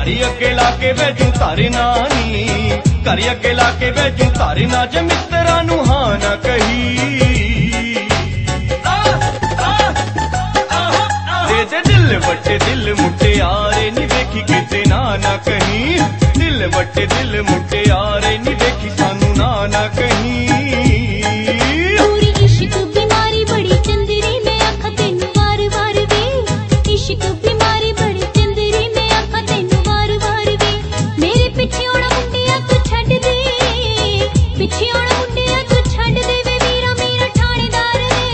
ਘਰੀ ਅੱਗੇ ਲਾ ਕੇ ਬੈਜੂ ਤਾਰੇ ਨਾਨੀ, ਘਰੀ ਅੱਗੇ ਲਾ ਕੇ ਬੈਜੂ ਤਾਰੇ ਨਾ, ਜੇ ਮਿੱਤਰਾਂ ਨੂੰ ਹਾਂ ਨਾ ਕਹੀ। ਦੇ ਦਿਲ ਵੱਟੇ ਦਿਲ ਮੁਟਿਆਰੇ ਨੀ ਵੇਖੀ ਕਿਤੇ ਨਾ ਨਾ ਕਹੀਂ, ਦਿਲ ਵੱਟੇ ਦਿਲ ਮੁਟਿਆਰੇ ਨੀ ਵੇਖੀ ਸਾਨੂੰ ਨਾ ਨਾ ਕਹੀਂ। ਪੂਰੀ ਇਸ਼ਕ ਬਿਮਾਰੀ ਬੜੀ ਚੰਦਰੀ ਮੈਂ ਆਖਾਂ ਤੈਨੂੰ ਵਾਰ ਵਾਰ ਵੇ, ਇਸ਼ਕ ਬਿਮਾਰੀ ਬੜੀ ਚੰਦਰੀ ਮੈਂ ਆਖਾਂ ਤੈਨੂੰ ਵਾਰ ਵਾਰ ਵੇ। ਮੇਰੇ ਪਿੱਛੇ ਆਉਣਾ ਮੁੰਡਿਆ ਤੂੰ ਛੱਡ ਦੇ, ਪਿੱਛੇ ਆਉਣਾ ਮੁੰਡਿਆ ਤੂੰ ਛੱਡ ਦੇ ਵੇ ਵੀਰਾ ਮੇਰਾ ਠਾਣੇਦਾਰ ਵੇ।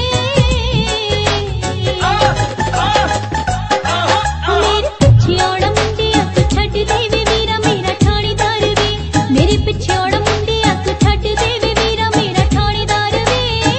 ਮੇਰੇ ਪਿੱਛੇ ਆਉਣਾ ਮੁੰਡਿਆ ਤੂੰ ਛੱਡ ਦੇ ਵੇ ਵੀਰਾ ਮੇਰਾ ਠਾਣੇਦਾਰ ਵੇ, ਮੇਰੇ ਪਿੱਛੇ ਆਉਣਾ ਮੁੰਡਿਆ ਤੂੰ ਛੱਡ ਦੇ ਵੇ ਵੀਰਾ ਮੇਰਾ ਠਾਣੇਦਾਰ ਵੇ।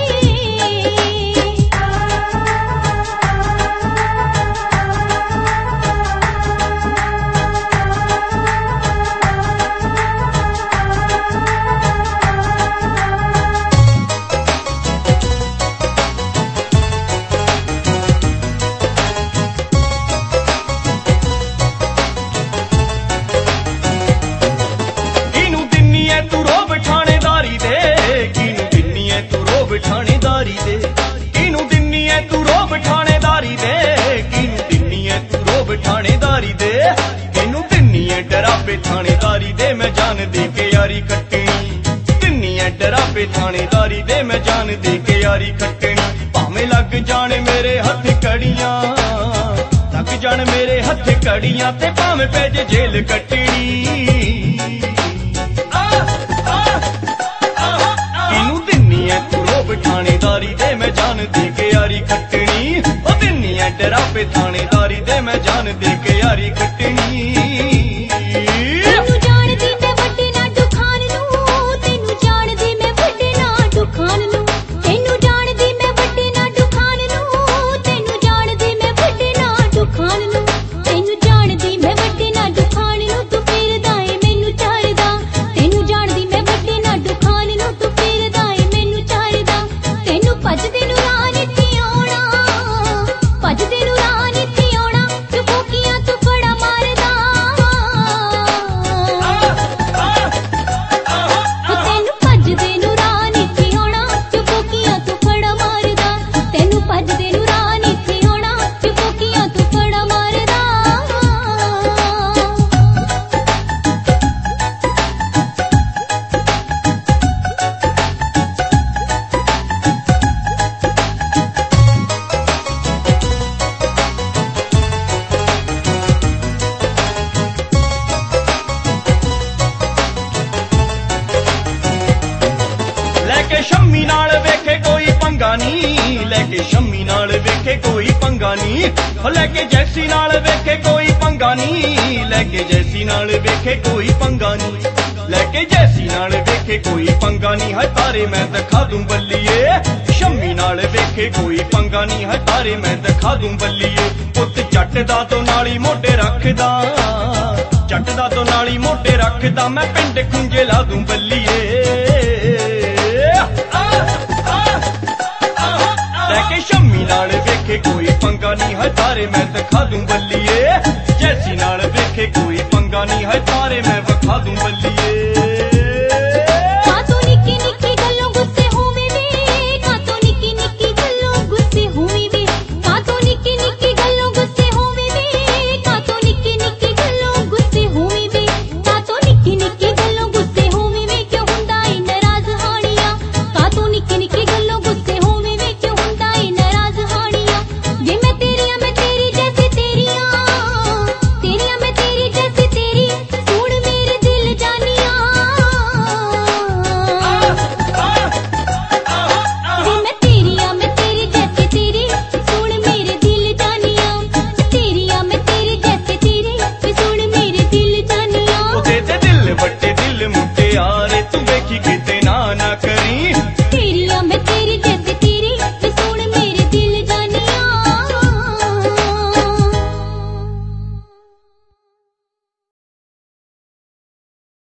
ਕਿਨੂੰ ਦਿੰਨੀ ਐ ਤੂੰ ਰੋਬ ਠਾਣੇਦਾਰੀ ਦੇ, ਕਿਨੂੰ ਦਿੰਨੀ ਐ ਤੂੰ ਰੋਬ ਠਾਣੇਦਾਰੀ ਦੇ, ਕਿਨੂੰ ਦਿੰਨੀ ਐ ਤੂੰ ਰੋਬ ਠਾਣੇਦਾਰੀ ਦੇ, ਕਿਨੂੰ ਦਿੰਨੀ ਐ ਤੂੰ ਰੋਬ ਠਾਣੇਦਾਰੀ ਦੇ, ਕਿਨੂੰ ਦਿੰਨੀ ਐ ਡਰਾਬੇ ਠਾਣੇਦਾਰੀ ਦੇ, ਮੈਂ ਜਾਨ ਦੇ ਕੇ ਯਾਰੀ ਖੱਟਣੀ, ਦਿੰਨੀ ਐ ਡਰਾਬੇ ਠਾਣੇਦਾਰੀ ਦੇ, ਮੈਂ ਜਾਨ ਦੇ ਕੇ ਯਾਰੀ ਖੱਟਣੀ। ਭਾਵੇਂ ਲੱਗ ਜਾਣ ਮੇਰੇ ਹੱਥ ਕੜੀਆਂ, ਲੱਗ ਜਾਣ ਮੇਰੇ ਹੱਥ ਕੜੀਆਂ, ਤੇ ਭਾਵੇਂ ਪੈ ਜੇ ਜੇਲ੍ਹ ਕੱਟਣੀ। ਕਿਨੂੰ ਦਿੰਨੀ ਐ ਤੂੰ ਰੋਬ ਠਾਣੇਦਾਰੀ ਦੇ, ਮੈਂ ਜਾਨ ਦੇ ਕੇ ਯਾਰੀ ਖੱਟਣੀ, ਉਹ ਦਿੰਨੀ ਐ ਡਰਾਬੇ ਠਾਣੇਦਾਰੀ ਦੇ, ਮੈਂ ਜਾਨ ਦੇ ਕੇ ਯਾਰੀ ਖੱਟਣੀ। ਤੈਨੂੰ ਜਾਣਦੀ ਮੈਂ ਵੱਡੇ ਨਾ ਦੁਖਾਨ ਨੂੰ, ਤੈਨੂੰ ਜਾਣਦੀ ਮੈਂ ਵੱਡੇ ਨਾ ਦੁਖਾਨ ਨੂੰ, ਤੈਨੂੰ ਜਾਣਦੀ ਮੈਂ ਵੱਡੇ ਨਾ ਦੁਖਾਨ ਨੂੰ, ਤੈਨੂੰ ਜਾਣਦੀ ਮੈਂ ਵੱਡੇ ਨਾ ਦੁਖਾਨ ਨੂੰ, ਤੈਨੂੰ ਜਾਣਦੀ ਮੈਂ ਵੱਡੇ ਨਾ ਦੁਖਾਨ ਨੂੰ, ਤੂੰ ਫਿਰਦਾ ਏ ਮੈਨੂੰ ਚਾਰਦਾ, ਤੈਨੂੰ ਜਾਣਦੀ ਮੈਂ ਵੱਡੇ ਨਾ ਦੁਖਾਨ ਨੂੰ, ਤੂੰ ਫਿਰਦਾ ਏ ਮੈਨੂੰ ਚਾਰਦਾ। ਤੈਨੂੰ ਭੱਜਦੇ ਨੂੰ ਰਾਹ ਨੀ ਆਉਣਾ, ਭੱਜਦੇ ਨੂੰ ਰਾਹ ਨੀ ਆਉਣਾ, ਤੂੰ ਫੋਕੀਆਂ ਤੂੰ ਫੜਾ ਮਾਰਦਾ। ਤੈਨੂੰ ਭੱਜਦੇ ਨੂੰ ਰਾਹ ਨੀ ਆਉਣਾ, ਤੂੰ ਫੋਕੀਆਂ ਤੂੰ ਫੜਾ ਮਾਰਦਾ, ਤੈਨੂੰ ਭੱਜਦੇ ਨੂੰ ਰਾਹ ਨੀ ਆਉਣਾ, ਤੂੰ ਫੋਕੀਆਂ ਤੂੰ ਫੜਾ ਮਾਰਦਾ। ਲੈ ਕੇ ਸ਼ੰਮੀ ਨਾਲ ਵੇਖੇ ਕੋਈ ਪੰਗਾ ਨੀ, ਲੈ ਕੇ ਸ਼ੰਮੀ ਨਾਲ ਵੇਖੇ ਕੋਈ ਪੰਗਾ ਨੀ, ਲੈ ਕੇ ਜੈਸੀ ਨਾਲ ਵੇਖੇ ਕੋਈ ਪੰਗਾ ਨੀ, ਲੈ ਕੇ ਜੈਸੀ ਨਾਲ ਵੇਖੇ ਕੋਈ ਪੰਗਾ ਨੀ, ਲੈ ਕੇ ਜੈਸੀ ਨਾਲ ਵੇਖੇ ਕੋਈ ਪੰਗਾ ਨੀ, ਹੈ ਤਾਰੇ ਮੈਂ ਦਿਖਾ ਦੂੰ ਬੱਲੀਏ। ਸ਼ੰਮੀ ਨਾਲ ਵੇਖੇ ਕੋਈ ਪੰਗਾ ਨੀ, ਹੈ ਤਾਰੇ ਮੈਂ ਦਿਖਾ ਦੂੰ ਬੱਲੀਏ। ਪੁੱਤ ਜੱਟ ਦਾ ਤੋਂ ਨਾਲੀ ਮੋਢੇ ਰੱਖਦਾ, ਜੱਟ ਦਾ ਤੋਂ ਨਾਲੀ ਮੋਢੇ ਰੱਖਦਾ, ਮੈਂ ਪਿੰਡ ਖੁੰਝੇ ਲਾ ਦੂੰ ਬੱਲੀਏ। ਲੈ ਕੇ ਸ਼ੰਮੀ ਨਾਲ ਵੇਖੇ ਕੋਈ ਪੰਗਾ ਨੀ, ਹੈ ਤਾਰੇ ਮੈਂ ਦਿਖਾ ਦੂੰ ਬੱਲੀਏ, ਜੈਸੀ ਨਾਲ ਵੇਖੇ ਕੋਈ ਪੰਗਾ ਨੀ, ਹੈ ਤਾਰੇ ਮੈਂ ਵਿਖਾ ਦੂੰ ਬੱਲੀਏ।